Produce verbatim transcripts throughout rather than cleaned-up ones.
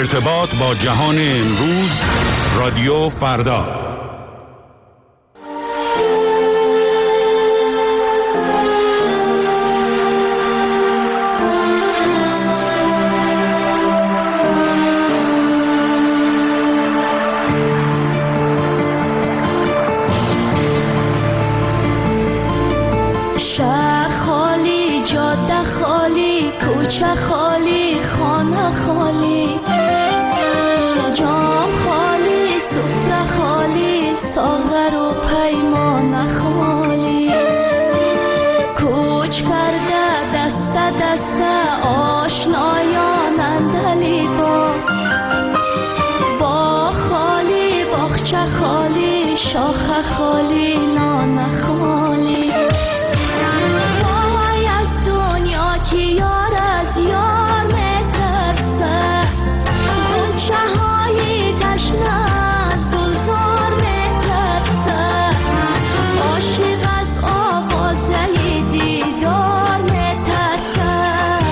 ارتباط با جهان امروز، رادیو فردا. شهر خالی، جاده خالی، کوچه خالی، خانه خالی، جام خالی، سفره خالی، ساغر و پیمانه خالی. کوچ کرده دست دست آشنایان اندلی با با خالی، باغچه خالی، شاخه خالی، لانه خالی. وای از دنیا که یار از یار میترسه، غنچه های تشنه از گلزار میترسه، عاشق از آوازه دیدار میترسه،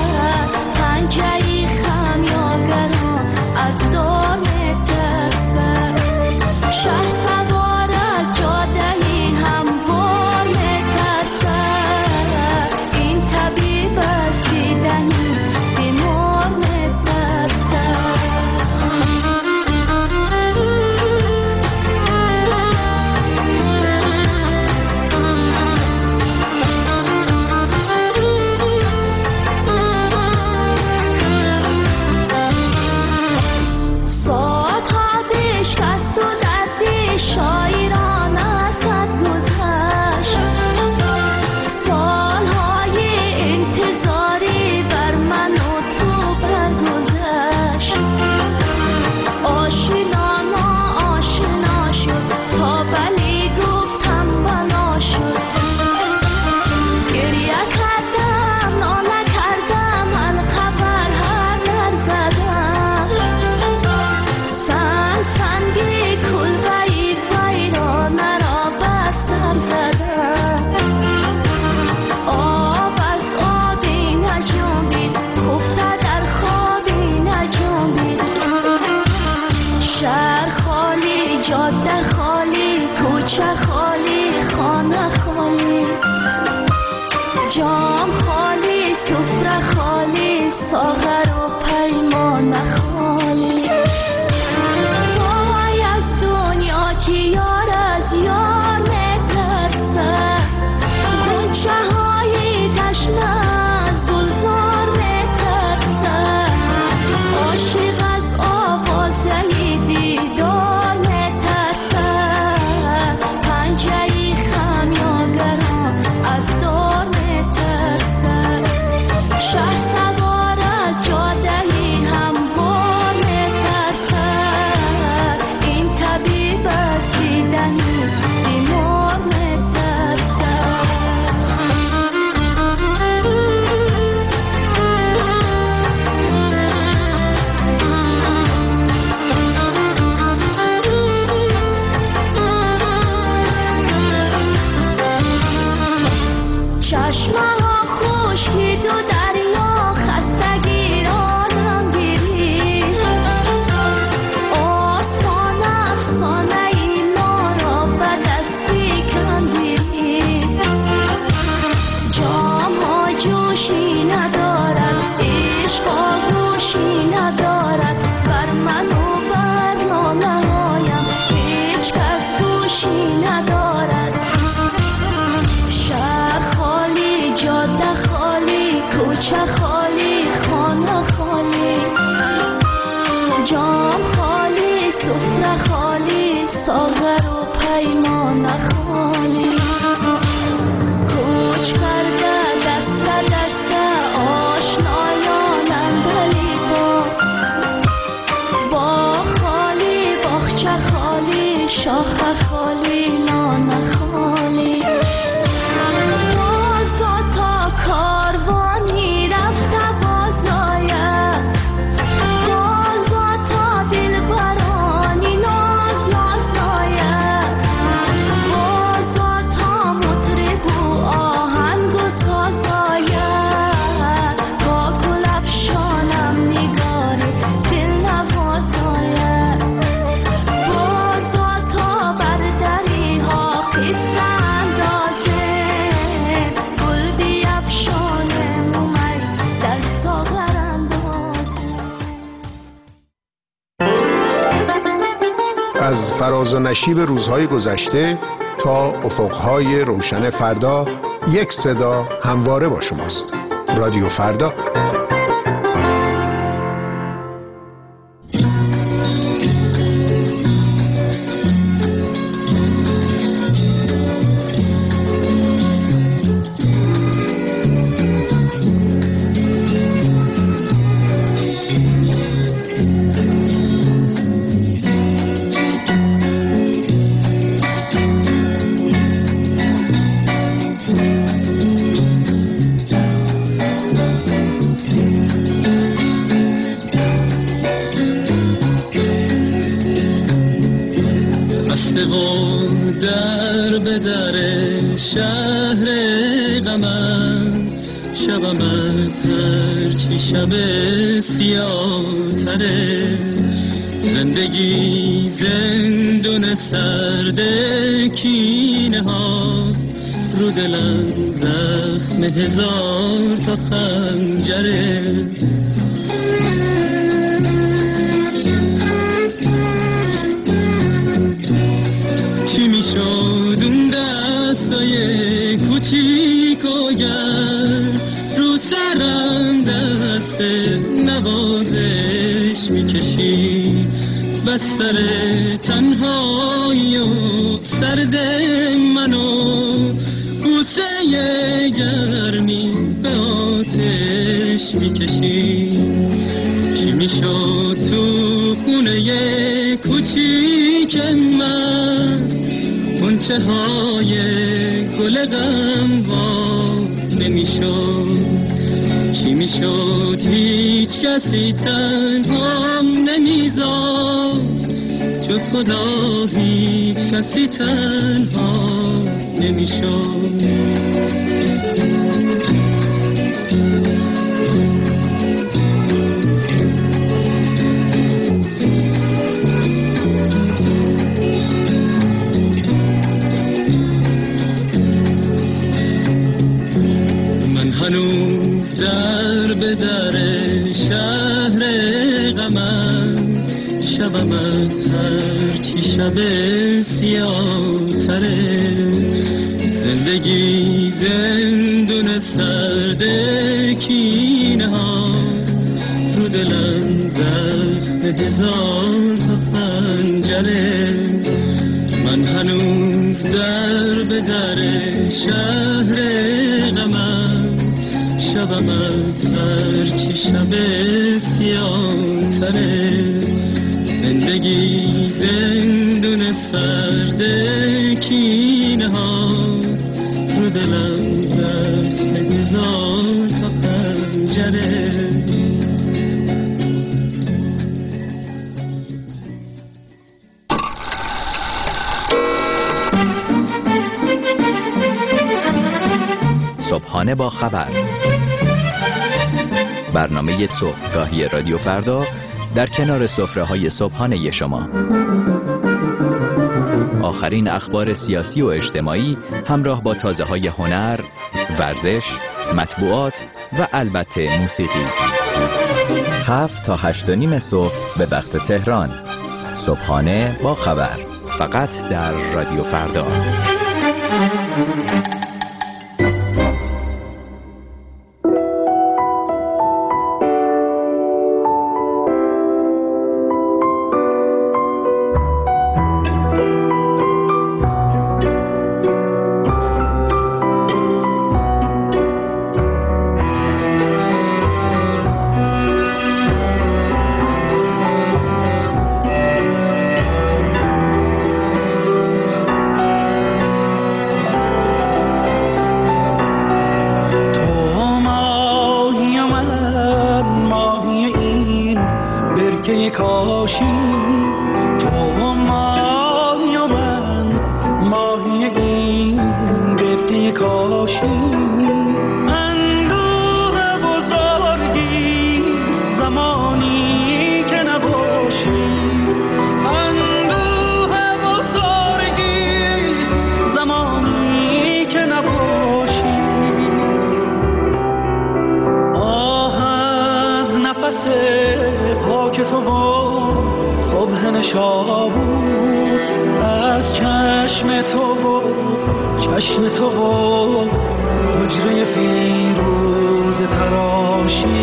پنجه خمیازگران از دار میترسه، شهسوار از جاده هموار میترسه، این طبیب از دیدنی بیمار میترسه. ساعتها بشکست و دردی شاعرانه صد گذشت، سالهای انتظاری بر من و تو برگذشت، آشنا ناآشنا شد تا بلی گفتم بلا شد، گریه کردم ناله کردم حلقه بر هر در زدم، سنگ سنگی کلبه‌ای ویرانه را بر سر زدم، آب از آبی نجنبید، خفته در خوابی نجنبید. شهر خالی، جاده خالی، کوچه خالی، خانه خالی، جام خالی، سفره خالی، ساغر و پیمانه خالی. وای از دنیا که یار از یار میترسه، غنچه های تشنه از گلزار میترسه، عاشق از آوازه دیدار میترسه، پنجه خمیازگران از دار میترسه، شهسوار از جاده هموار فراز و نشیب روزهای گذشته تا افقهای روشن فردا، یک صدا همواره با شماست. رادیو فردا. هزار تا خنجره چی میشد اون دستای کوچیک و گرم رو سرم دست نوازش میکشید بستر تنهایی و سرد منو بوسه گرمی به آتش میکشید چی میشد تو خونه کوچیک من غنچه های گل غم وا نمیشد چی میشد هیچ کسی تنهام نمیذاد جز خدا هیچ کسی تنها نمیشد من هنوز در به در شهر غمم شبم از هرچی شب سیاه تره زندگی زندون سرد کینه ها رو دلم زخم هزار تا خنجره من هنوز در به در شهر غمم شبم از هرچی شب سیاه تره زندگی زندون سرد کینه ها رو دلم زخم هزار تا خنجره صبحانه با خبر، برنامه صبحگاهی رادیو فردا در کنار سفره‌های صبحانه شما. آخرین اخبار سیاسی و اجتماعی همراه با تازه‌های هنر، ورزش، مطبوعات و البته موسیقی. هفت تا هشت و نیم صبح به وقت تهران. صبحانه با خبر، فقط در رادیو فردا. صبح نشابور از چشم تو و چشم تو و حجره فیروز تراشی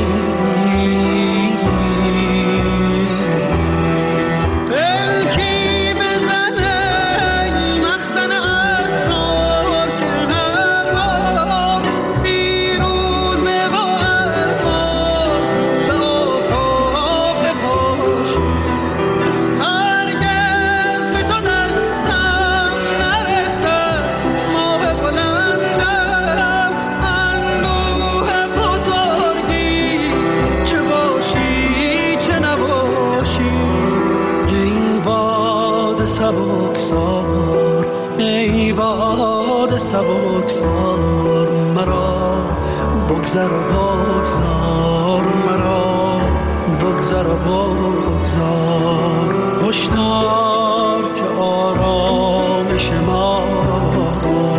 سبکسار مرا بگذر و بگذار مرا بگذر و بگذار هشدار که آرامش ما رو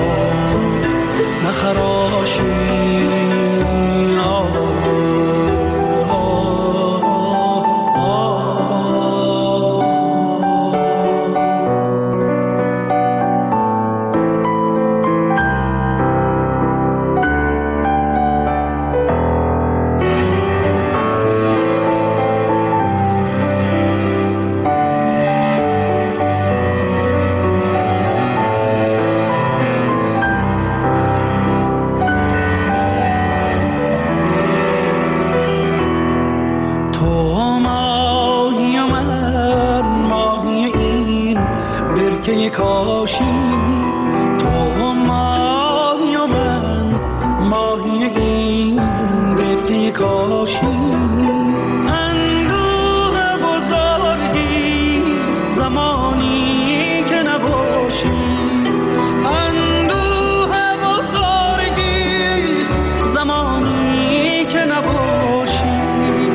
نخراشی کاشی تو ماهی و من ماهی این برکه کاشی اندوه بزرگیست زمانی که نباشی اندوه بزرگیست زمانی که نباشی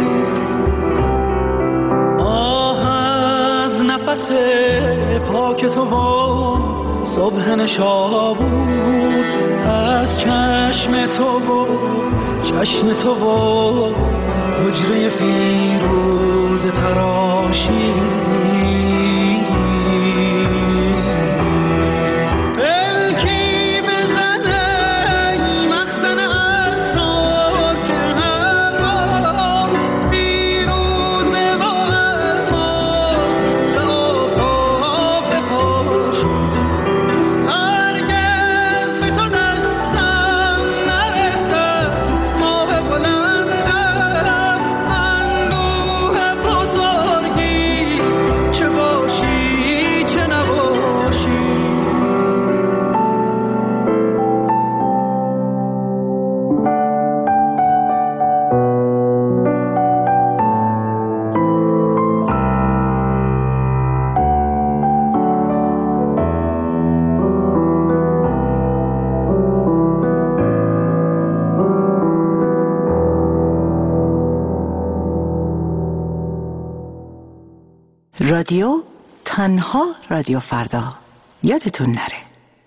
آه از نفس پاک تو و صبح نشابور از چشم تو و چشم تو و حجره فیروز تراشی رادیو تنها رادیو فردا یادتون نره.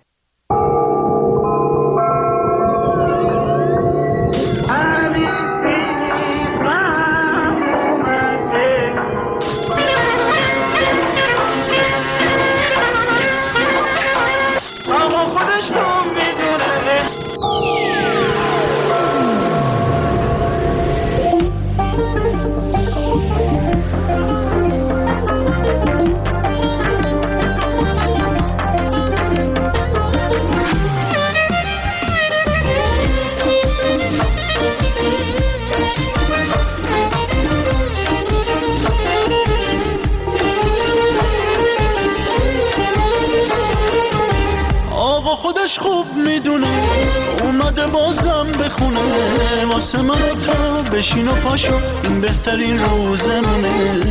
بشین و پاشو این بهترین روزمونه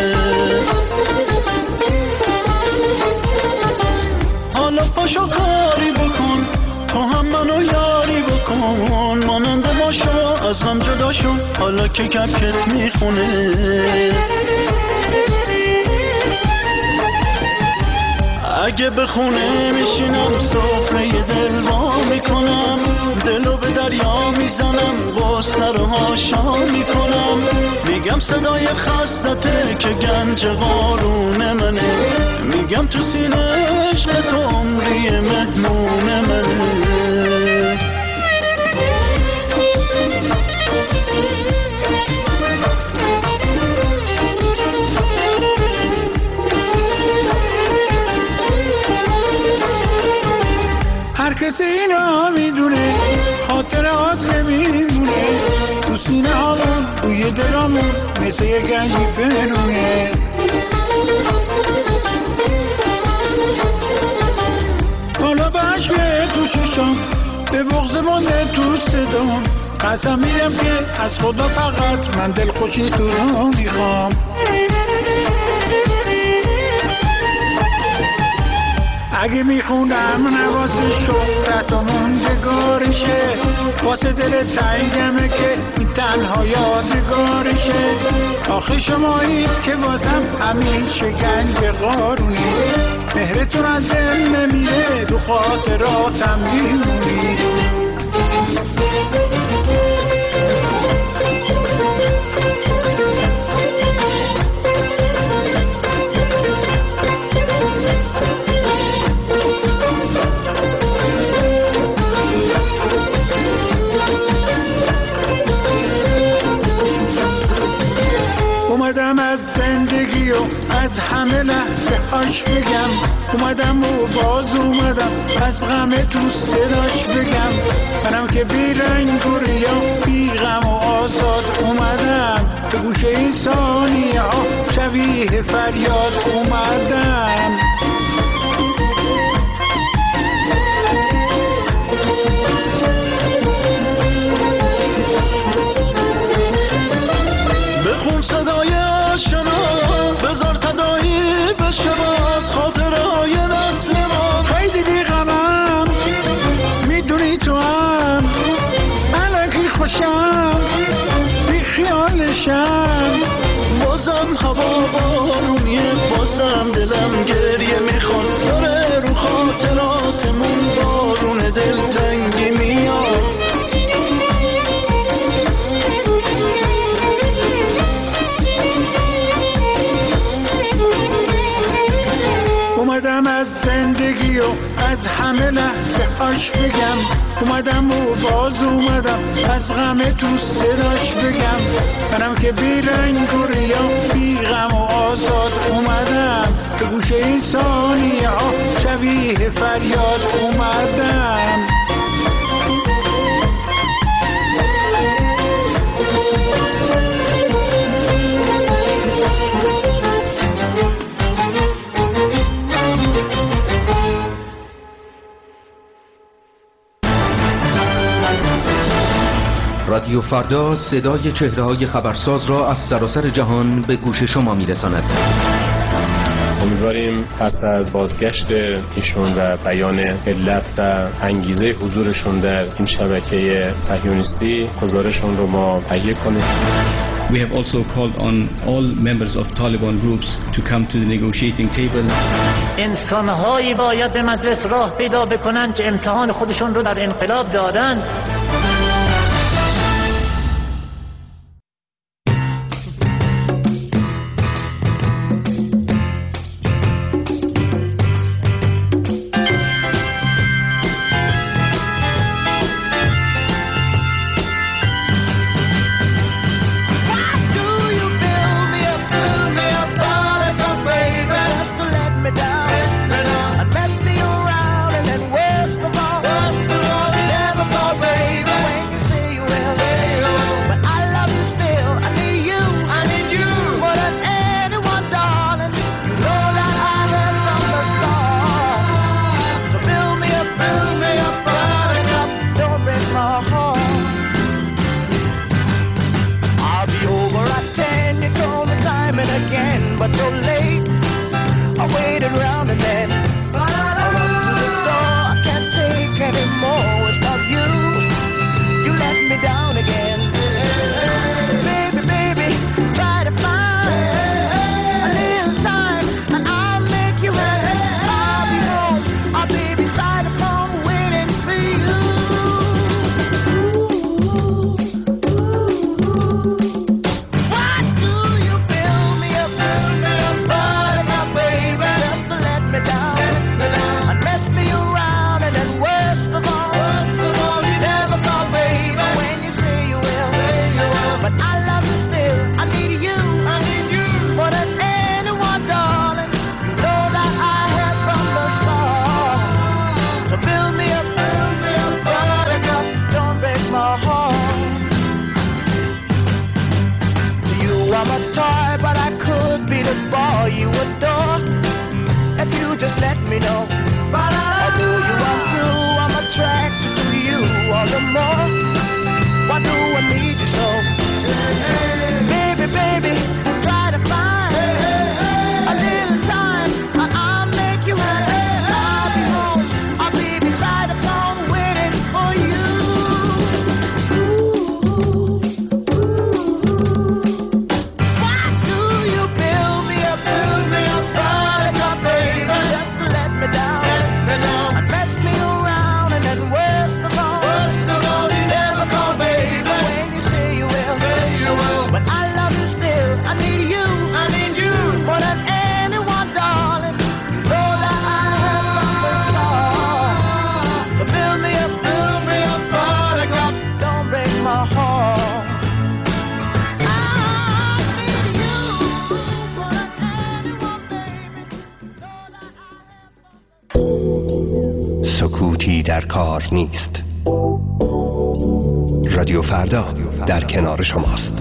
حالا پاشو کاری بکن تو هم منو یاری بکن ماننده باشو از هم جدا شو حالا که کپکت میخونه اگه به خونه میشینم سفره دل وا میکنم دلو به دریا میزنم غصه رو هاشا میکنم میگم میگم صدای خستته که گنج قارون منه، میگم تو سینه عشق تو عمری مهمون منه. هر کسی اینا میدونه خاطر هاست که میمونه تو سینه هامون توی دلامون مثل یه گنجی فرونه. حالا به عشق تو چشم به بغض مانده تو صدام، قسم میدم که از خدا فقط من دل خوشی تو رو میخوام. اگه میخونم نواسه شهرت و موندگارشه، واسه دل تنگمه که این تنها یادگارشه. آخه شمایید که واسم همیشه گنج قارونی، مهرتون از دل نمیره تو خاطراتم میمونی. اومدم از زندگی و از همه لحظه هاش بگم، اومدم و باز اومدم از غم تو صداش بگم. منم که بی رنگ و ریا بی غم و آزاد اومدم، به گوشه این ثانیه ها شبیه فریاد اومدم. بخون صدای آشنا، بذار تدایی بشه باز خاطرهای نسل ما. خیلی بی غمم میدونی تو هم الکی خوشم بی خیالشم. بازم هوا بارونیه، بازم دلم گریه میخواد، داره رو خاطراتمون بارون دلتنگی میاد. اومدم از زندگی و از همه لحظه هاش بگم، اومدم و باز اومدم از غم تو صداش بگم. منم که بی رنگ و ریا بی غم و آزاد اومدم، به گوشه این ثانیه ها شبیه فریاد اومدم. رادیو فردا صدای چهره‌های خبرساز را از سراسر جهان به گوش شما می‌رساند. امیدواریم پس از بازگشت ایشون و بیان علت و انگیزه حضورشون در این شبکه صهیونیستی گزارشون رو ما تهیه کنیم. We have also called on all members of Taliban groups to come to the negotiating table. انسان‌هایی باید به مجلس راه پیدا بکنن که امتحان خودشون رو در انقلاب دادن. در کار نیست. رادیو فردا در کنار شماست.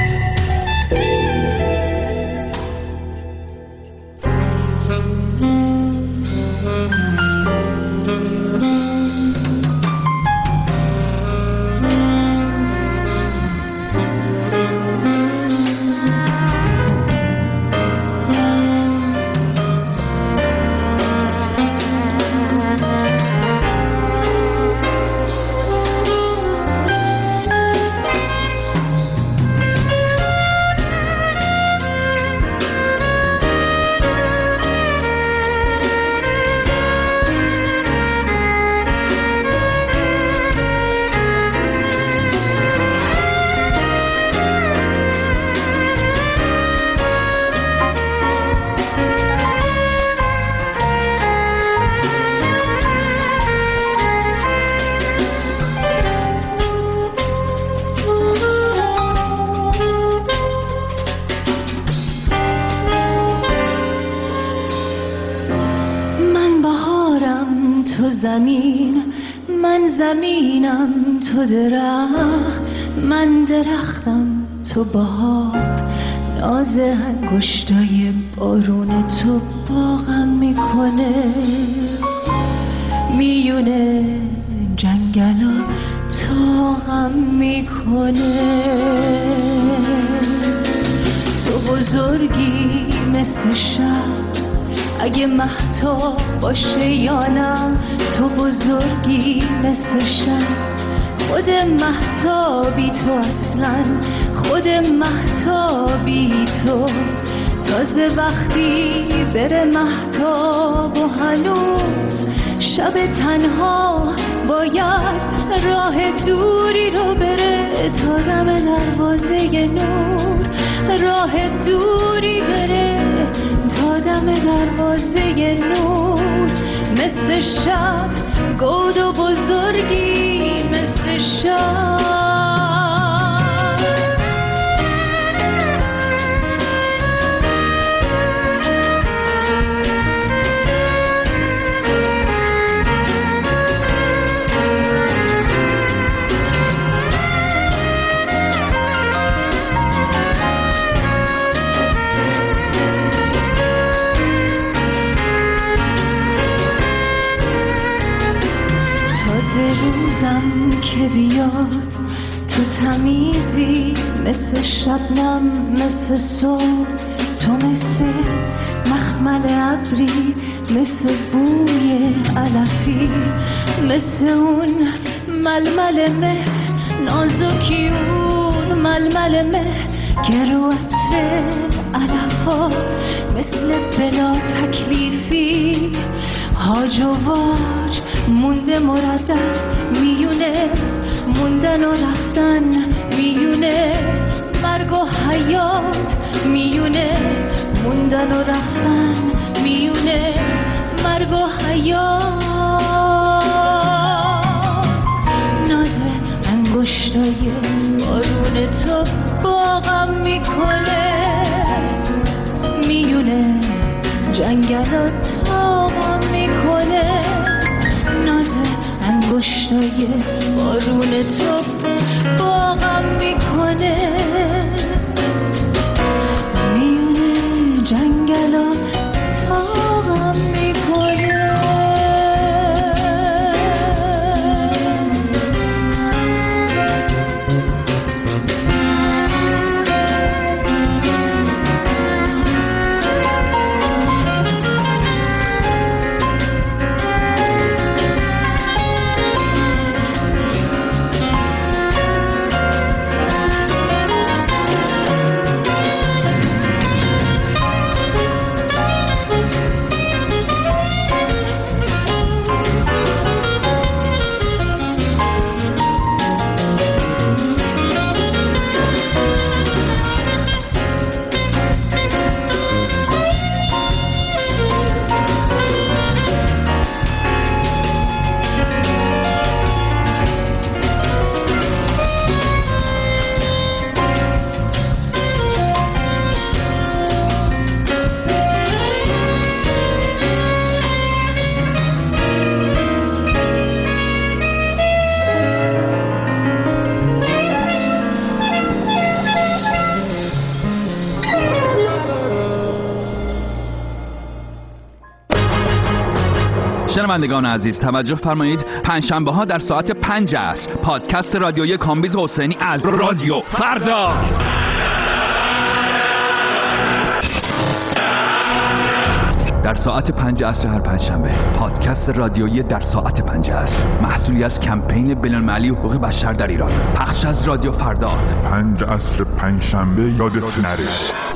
زمین، من زمینم تو درخت، من درختم تو بهار، ناز انگشتای بارون تو باغم میکنه، میونه جنگلا تاغم میکنه. تو بزرگی مثل شب، اگه مهتاب باشه یا نه، تو بزرگی مثل شب، خود مهتابی تو، اصلا خود مهتابی تو. تازه وقتی بره مهتاب و هنوز شب تنها باید راه دوری رو بره تا دم دروازه نور، راه دوری بره تا دم دروازه نور. مثل شب گود و بزرگی مثل شب. روزم که بیاد تو تمیزی مثل شبنم، مثل صبح تو، مثل مخمل ابری، مثل بوی علفی، مثل اون ململ مه نازکی، اون ململ مه گرو عطر علفا، مثل بلا تکلیفی هاج و واج مونده مردد میونه، موندن و رفتن میونه، مرگ و حیات میونه، موندن و رفتن میونه، مرگ و حیات. ناز انگشتای بارون تو باغم میکنه، میونه جنگلات تاغم میکنه. ناز انگشتای بارون تو باغم میکنه، میونه جنگلا تاغم میکنه. شنوندگان عزیز توجه فرمایید، پنجشنبه ها در ساعت پنج عصر پادکست رادیویی کامبیز حسینی از رادیو فردا. در ساعت پنج عصر هر پنجشنبه پادکست رادیویی در ساعت پنج عصر، محصولی از کمپین بین‌المللی حقوق بشر در ایران، پخش از رادیو فردا. پنج عصر پنجشنبه یادت نره.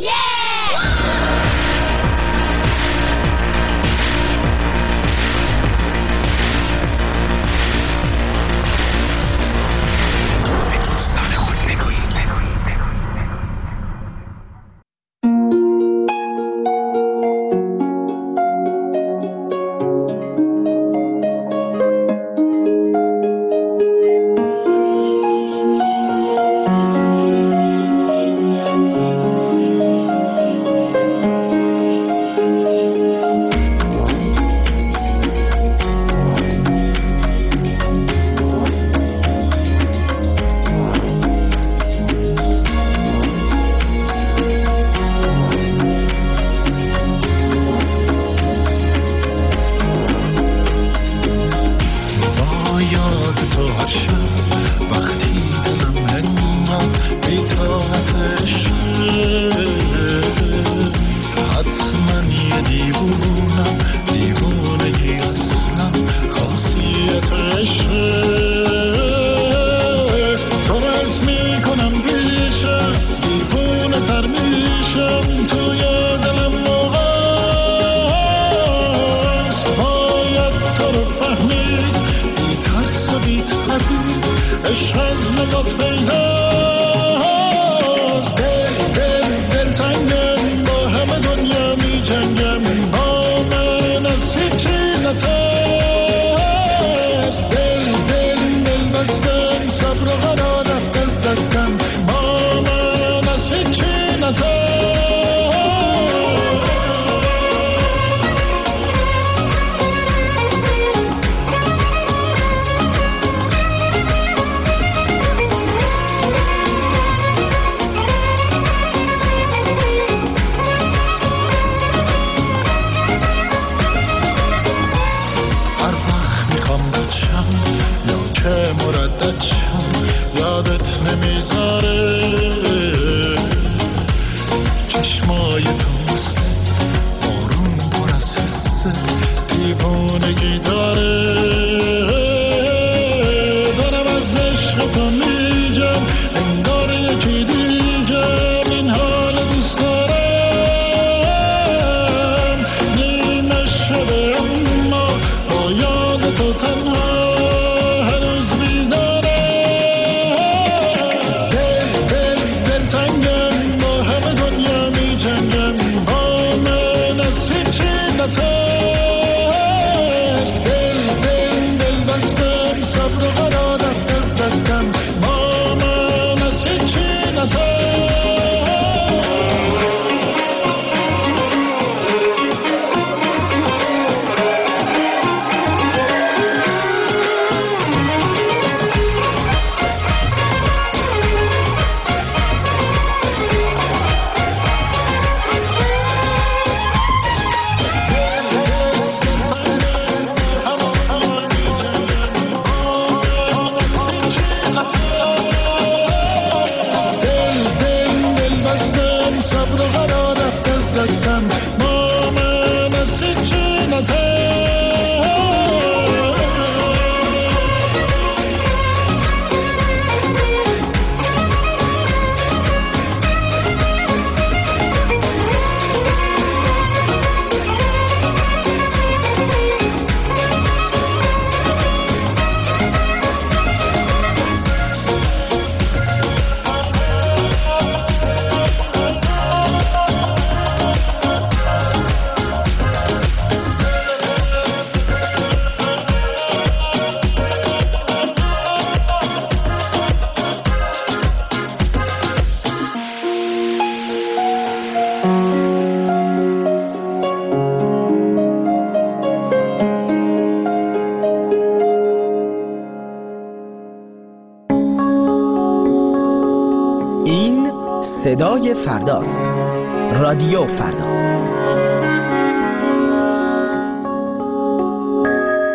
صدای فرداست. رادیو فردا.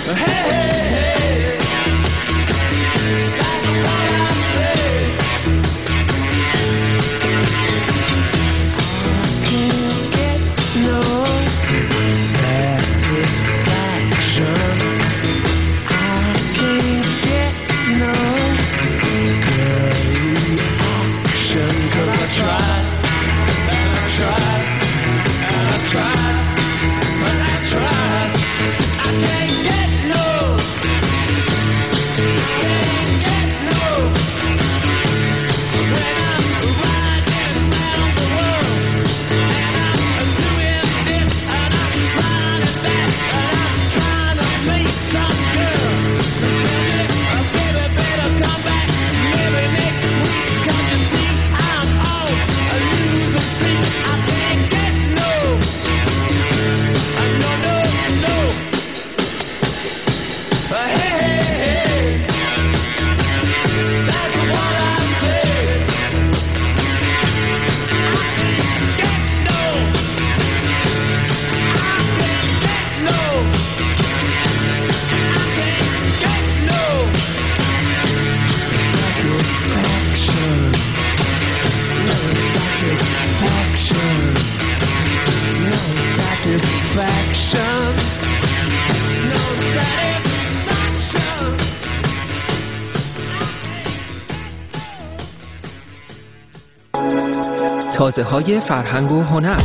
تازه های فرهنگ و هنر.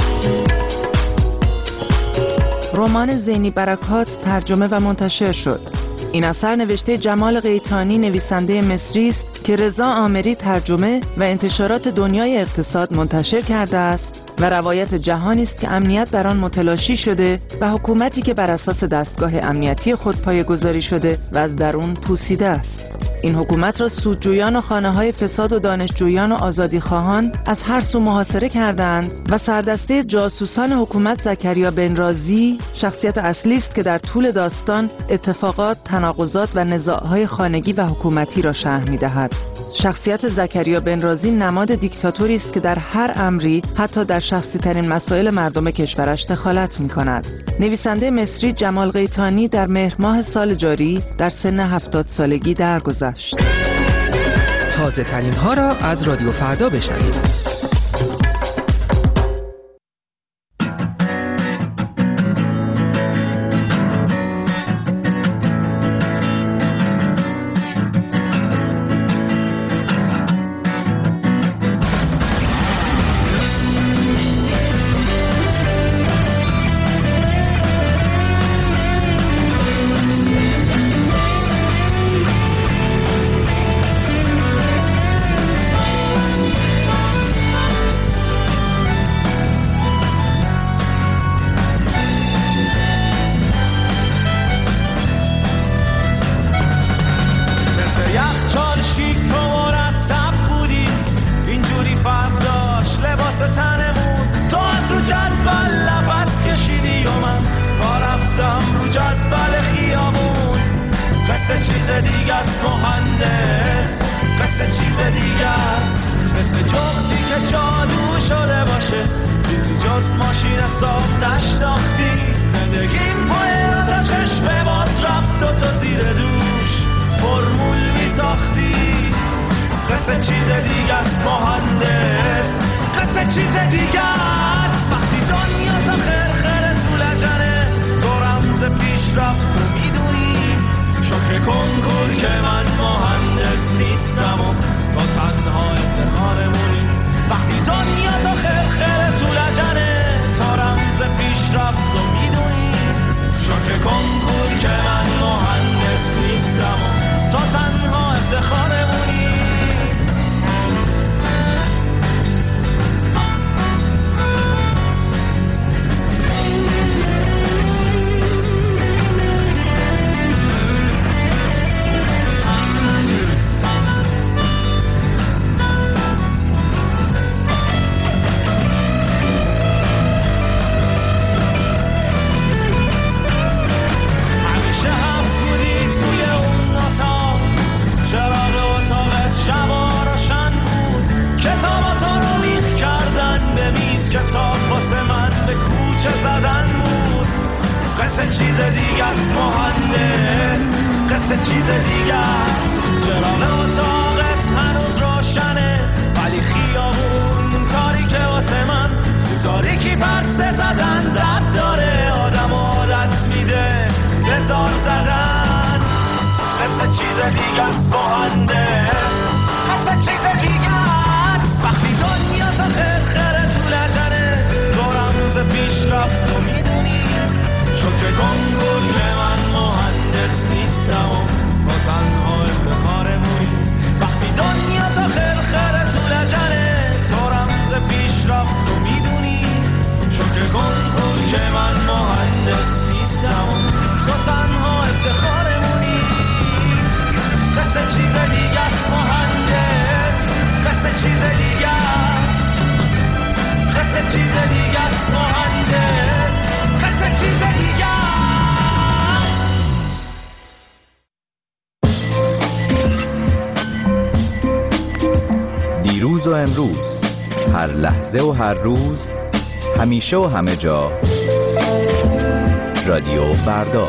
رمان زینی برکات ترجمه و منتشر شد. این اثر نوشته جمال قیتانی نویسنده مصری است که رضا عامری ترجمه و انتشارات دنیای اقتصاد منتشر کرده است و روایت جهانی است که امنیت در آن متلاشی شده و حکومتی که بر اساس دستگاه امنیتی خود پایه‌گذاری شده و از درون پوسیده است. این حکومت را سودجویان و خانه‌های فساد و دانشجویان و آزادیخواهان از هر سو محاصره کردند و سردسته جاسوسان حکومت زکریا بن رازی شخصیت اصلی است که در طول داستان اتفاقات، تناقضات و نزاع‌های خانگی و حکومتی را شرح می‌دهد. شخصیت زکریا بن رازی نماد دیکتاتوری است که در هر امری، حتی در شخصی ترین مسائل مردم کشورش دخالت می‌کند. نویسنده مصری جمال قیتانی در مهر ماه سال جاری در سن هفتاد سالگی درگذشت. تازه ترین ها را از رادیو فردا بشنوید. چیز دیگه است. چراغ اتاقت هنوز روشنه ولی خیابون تاریکه واسه من. تو تاریکی پرسه زدن درد داره، آدم عادت میده بزار زدن. مثل چیز دیگه است مهندس، مثل چیز دیگه است. وقتی دنیا تا خیر خیره تو لجنه دورم روز پیش رفت و میدونی چون که گنگون که من مهندس نیستم و با تنها افتخارمونی. وقتی دنیا تا خیر خیره تو لجنه دورم روز پیش رفت و میدونی چون که گنگون که من مهندس نیستم و تو تنها افتخارمونی. مثل چیز دیگه است مهندس، مثل چیز دیگه است، مثل چیز دیگه است مهندس، مثل چیز دیگه است. دیروز و امروز، هر لحظه و هر روز، همیشه و همه جا، رادیو فردا.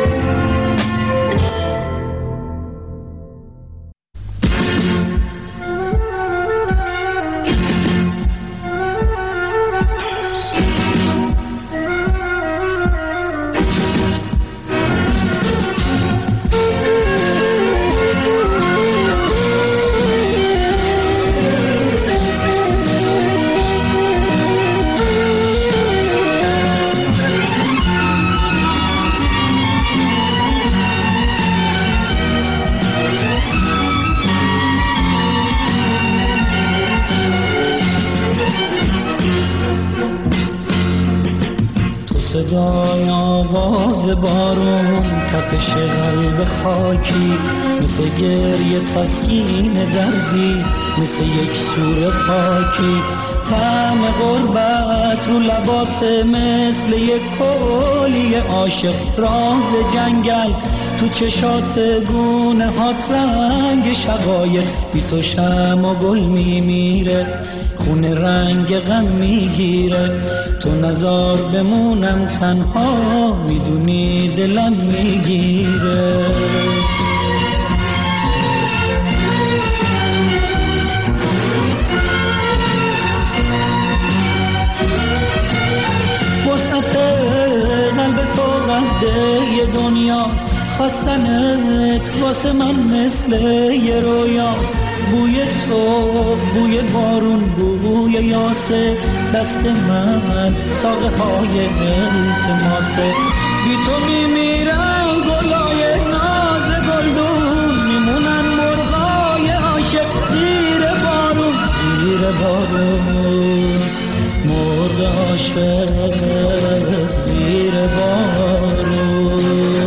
صدای آواز بارون، تپش قلب خاکی، مثل گریه تسکین دردی، مثل یک سور پاکی. طعم غربت رو لبات مثل یک کولی عاشق، راز جنگل تو چشات گونه هات، رنگ شقایق بی تو شم و گل میمیره، خونه رنگ غم میگیره. تو نزار بمونم تنها، میدونی دلم میگیره. وسعت قلب تو قده دنیاست، خواستنت واسه من مثل یه رویاست. بوی تو، بوی بارون، بوی یاسه، دست من ساقه های التماسه. بی تو میمیرن گلای ناز گلدون، میمونن مرغای عاشق زیر بارون، زیر بارون. مرغ عاشق زیر بارون.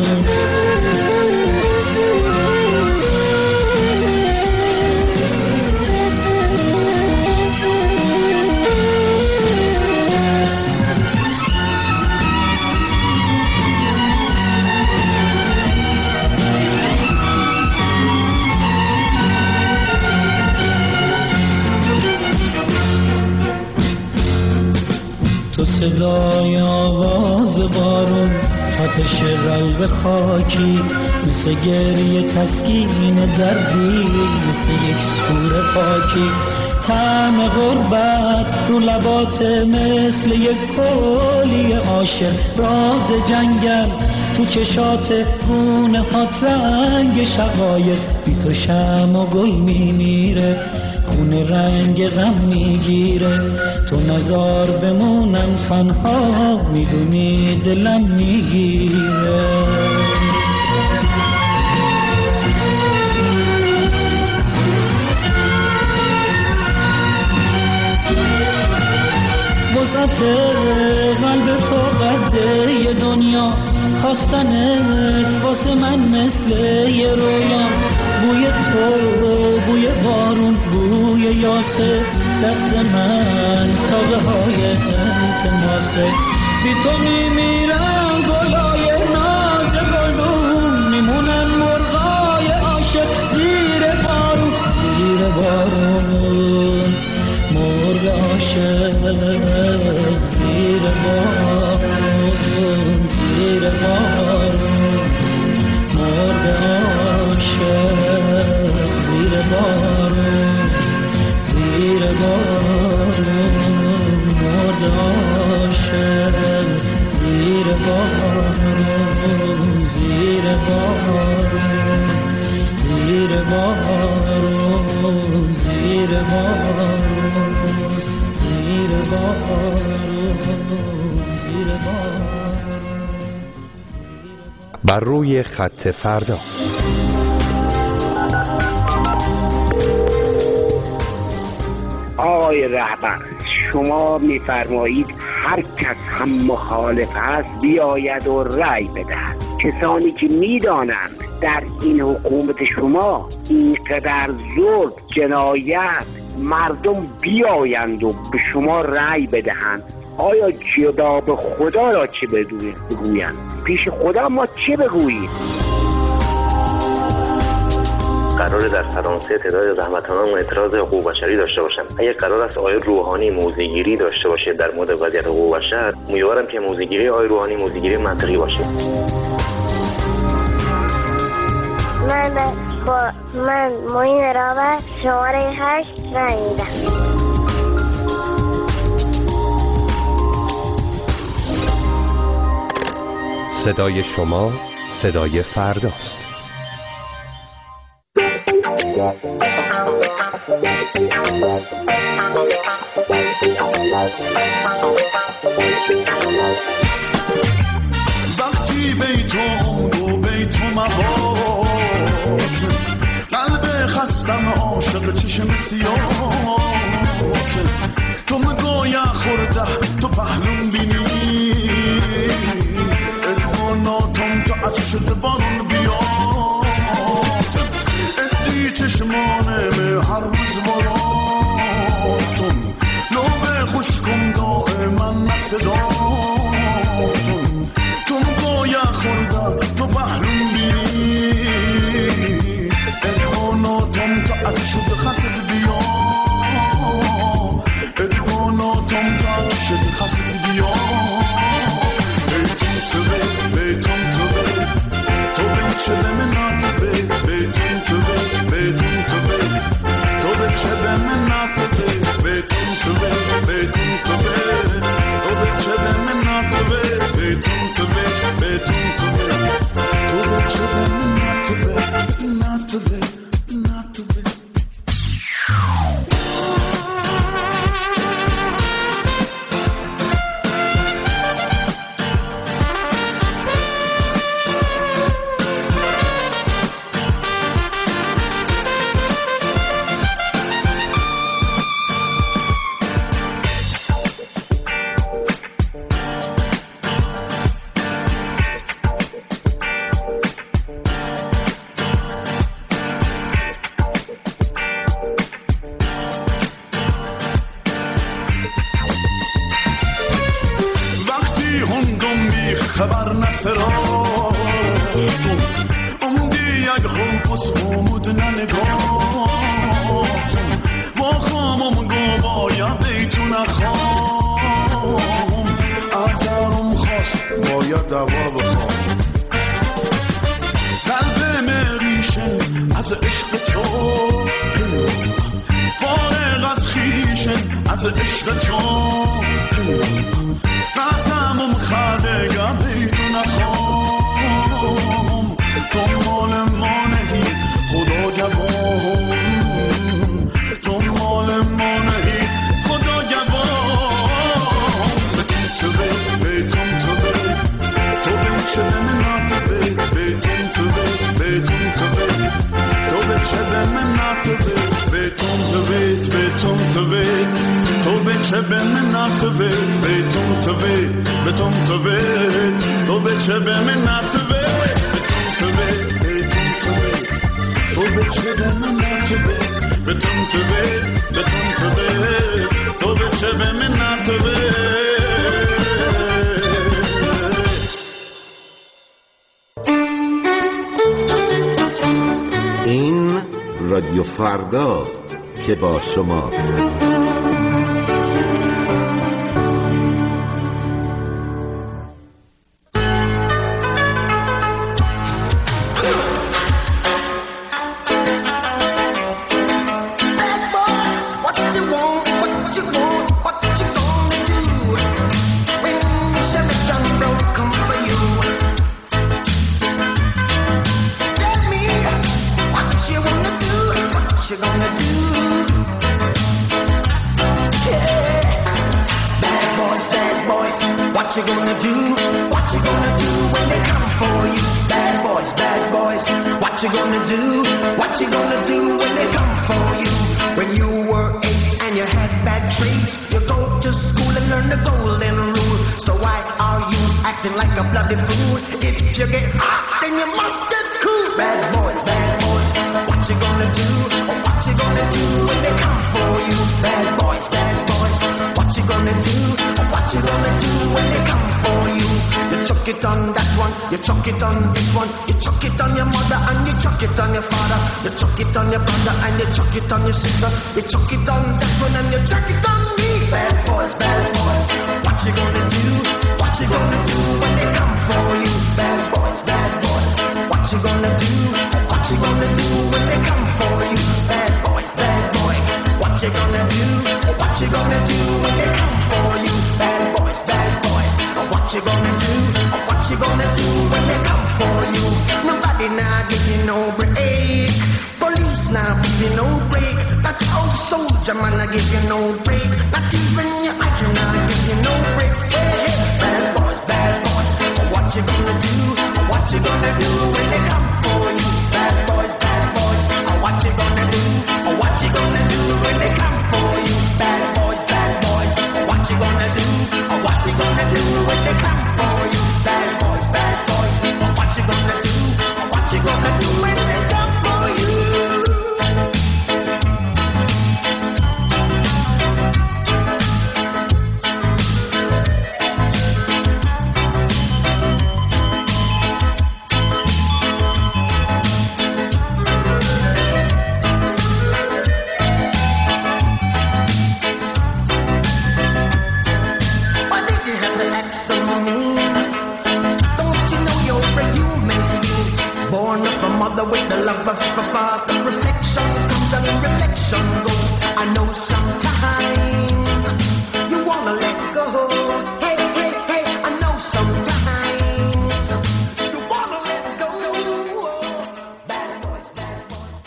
صدای آواز بارون، تپش قلب خاکی، مثل گریه تسکین دردی، مثل یک سور پاکی. طعم غربت رو لبات مثل یک کولی عاشق، راز جنگل تو چشات گونه هات، رنگ شقایق بی تو شم و گل میمیره، خونه رنگ غم میگیره. تو نزار بمونم تنها، میدونی دلم میگیره. وسعت قلب تو قده دنیاست، خواستنت واسه من مثل یه رویاست. بوی تو، بوی بارون، بوی یاسه، دست من ساقه های التماسه. بی تو میمیرن گلای ناز گلدون، میمونن مرغای عاشق زیر بارون، زیر بارون. مرغ عاشق زیر بارون، زیر بارون. مرغ عاشق بارون زیر بارون زیر بارون زیر بارون زیر بارون بر روی خط فردا. آقای رهبر، شما میفرمایید هر کس هم مخالف است بیاید و رأی بدهد. کسانی که میدانند در این حکومت شما اینقدر ظلم، جنایت، مردم بیایند و به شما رأی بدهند، آیا جواب خدا را چه بگویند؟ پیش خدا ما چه بگوییم؟ قرار در فرانسه تعداد زحمتانان و اعتراض حقوق بشری داشته باشند. اگر قرار است آقای روحانی موضع‌گیری داشته باشه در مورد وضعیت حقوق بشر، امیدوارم که موضع‌گیری آقای روحانی موضع‌گیری منطقی باشه. من با من معین راور شماره هشت رای میدم. صدای شما صدای فرداست. وقتی بیتون و بیتون مباد، قلب خستم عاشق چشم سیاه، تو مگایا خورده تو پهلون بینی، ادواناتم تو عطشت بارون بیاد، ادی چشمانم هر روز براتون، لوبه خوشکم دائما نصداتون، تو مگایا خورده تو پهلون بینی، ادواناتم تو عطشت خسد بیاد، ادواناتم تو عطشت خسد بیاد. چه به من ناتبه بیتون تو به بیتون تو به تو به چه به من ناتبه بیتون تو به بیتون تو به تو به چه به من ناتبه بیتون تو به بیتون تو به تو به چه به من ناتبه ناتبه ناتبه. خبر نسراتون امدی یک غلقس غمود ننگاتون با خامم گو بایا بیتون اخوام اگرم خواست باید دوا بخوام قلب مریشن از عشق تو فارغ از خیشن از عشق تو قسمم خدگه بیتون اخوام تو مال ما نهی خدا گوام تو مال ما نهی خدا گوام بیتون تو به بیتون تو به تو به چه به من ناتبه بیتون تو به بیتون تو به تو به چه به من ناتبه بیتون تو به بیتون تو به تو به چه به من ناتبه بیتون تو به بیتون تو به تو به چه به من ناتبه بیتون تو به تو به چه به من ناتبه بیتون تو به بیتون تو به تو به چه به من ناتبه. این رادیو فرداست که با شماست. what you gonna do? What you gonna do when they come for you? When you were eight and you had bad traits, you go to school and learn the golden rule. So why are you acting like a bloody fool? If you get hot, then you must get cool. Bad boys, bad boys, what you gonna do? Or what you gonna do when they come for you? Bad boys, bad boys, what you gonna do? Or what you gonna do when they come for you? You chuck it on that one, you chuck it on this one, you chuck it on your mother and you chuck it on your father, you chuck it on your brother and you chuck it on your sister, you chuck it on that one and you chuck it on me. Bad boys, bad boys, what you gonna do? What you gonna do when they come for you? Bad boys, bad boys, what you gonna do? What you gonna do when they come for you? Bad boys, bad boys, what you gonna do? What you gonna do when they come for you? Bad boys, bad boys, what you gonna do? What you gonna do when they come for you? Nobody now give you no break. Police now give you no break. That old soldier man I give you no break. Not even your agent now give you no breaks. Hey, hey, bad boys, bad boys, what you gonna do? What you gonna do when they come for you? Bad boys, bad boys, what you gonna do? What you gonna do when they come for you? Bad boys, bad boys, what you gonna do? What you gonna do when they come for you? Bad boys, bad boys, what you gonna do? What you gonna do when they come for you? With the love of a father, reflection comes and reflection goes. I know sometimes you wanna let go. Hey, hey, hey, I know sometimes you wanna let go. Bad boys, bad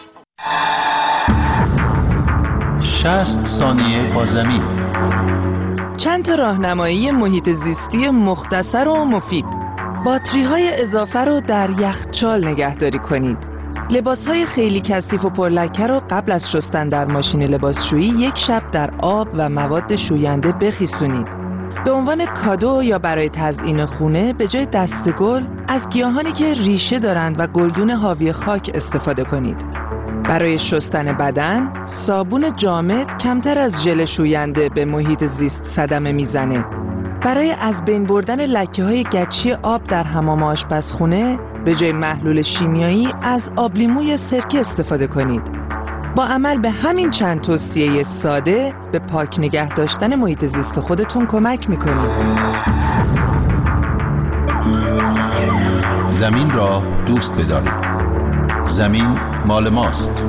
boys. شصت ثانیه با زمین. چند تا راهنمایی محیط زیستی مختصر و مفید. باتری های اضافه رو در یخچال نگهداری کنید. لباس های خیلی کثیف و پرلکه رو قبل از شستن در ماشین لباسشویی یک شب در آب و مواد شوینده بخیسونید. به عنوان کادو یا برای تزیین خونه به جای دستگل از گیاهانی که ریشه دارند و گلدون حاوی خاک استفاده کنید. برای شستن بدن، صابون جامد کمتر از ژل شوینده به محیط زیست صدمه میزنه. برای از بین بردن لکه‌های گچی آب در حمام آشپزخونه به جای محلول شیمیایی از آب لیموی سرکه استفاده کنید. با عمل به همین چند توصیه ساده به پاک نگه داشتن محیط زیست خودتون کمک میکنید. زمین را دوست بدارید. زمین مال ماست.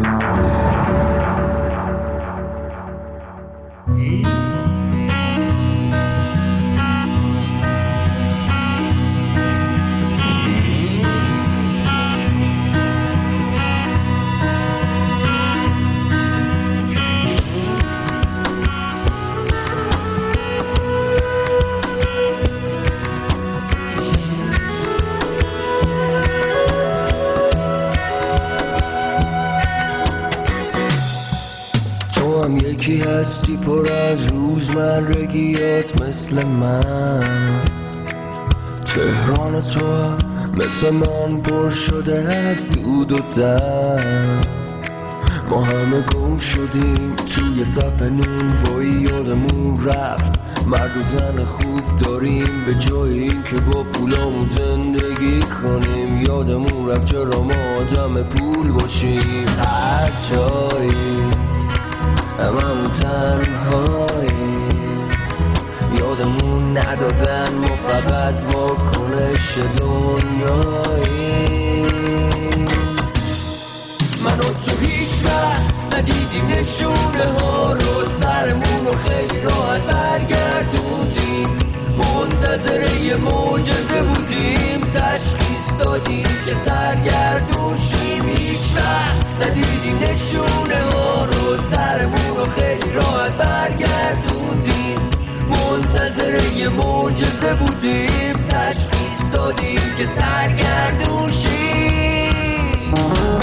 هستی پر از روزمرگیات مثل من، تهران تو هم مثل من پر شده از دود و دم. ما همه گم شدیم توی صف نون، وای یادمون رفت مرد و زن خوب داریم به جای این که با پولامون زندگی کنیم. یادمون رفت چرا ما آدم پول باشیم. هر جایی هممون تنهاییم، یادمون ندادن ما فقط واکنش دنیاییم. من و تو هیچ وقت ندیدیم نشونه ها رو، سرمون رو خیلی راحت برگردوندیم، منتظر یه معجزه بودیم، تشخیص دادیم که سرگردون شیم. هیچ وقت ندیدیم نشونه ها رو، سرمون رو خیلی راحت برگردوندیم، منتظر یه معجزه بودیم، تشخیص دادیم که سرگردون شیم.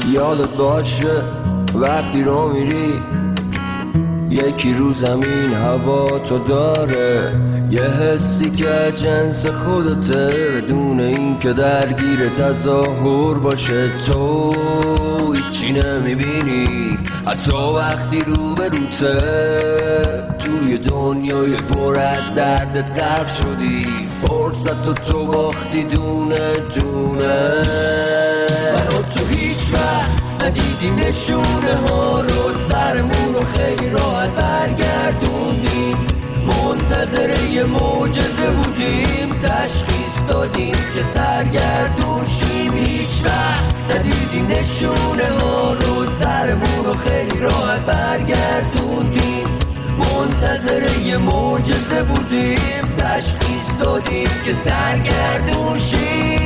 یادت باشه وقتی رو میری یکی رو زمین هوا تو داره، یه حسی که جنس خودته بدون این که درگیر تظاهر باشه. تو هیچی نمیبینی حتی وقتی رو به روته، توی دنیای پر از دردت غرق شدی، فرصت تو تو باختی دونه دونه. منو تو هیچ وقت ندیدیم نشونه ها رو، سرمون رو خیلی راحت برگردوندیم، منتظر یه معجزه بودیم، تشخیص دادیم که سرگردون شیم. هیچ وقت ندیدیم نشونه ها رو، سرمون رو خیلی راحت برگردوندیم، منتظر یه معجزه بودیم، تشخیص دادیم که سرگردون شیم.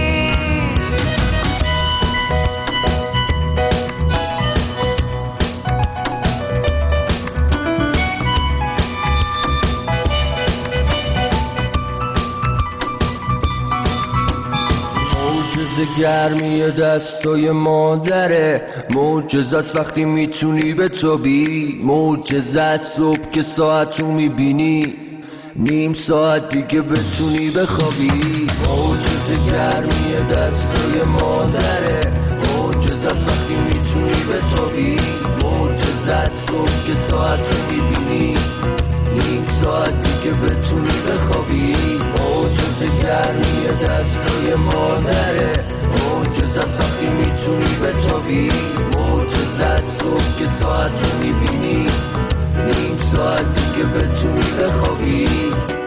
گرمی دستای مادره، معجزه است وقتی میتونی به تو بی، معجزه است صبح که ساعت رو میبینی، نیم ساعت دیگه بتونی بخوابی. معجزه گرمی دستای مادره، معجزه است وقتی میتونی به تو بی، معجزه است صبح که ساعت رو میبینی، نیم ساعت دیگه بتونی بخوابی. معجزه گرمی دستای مادره، معجزه است وقتی میتونی بتابی، معجزه است صبح که ساعت رو میبینی، نیم ساعت دیگه بتونی بخوابی.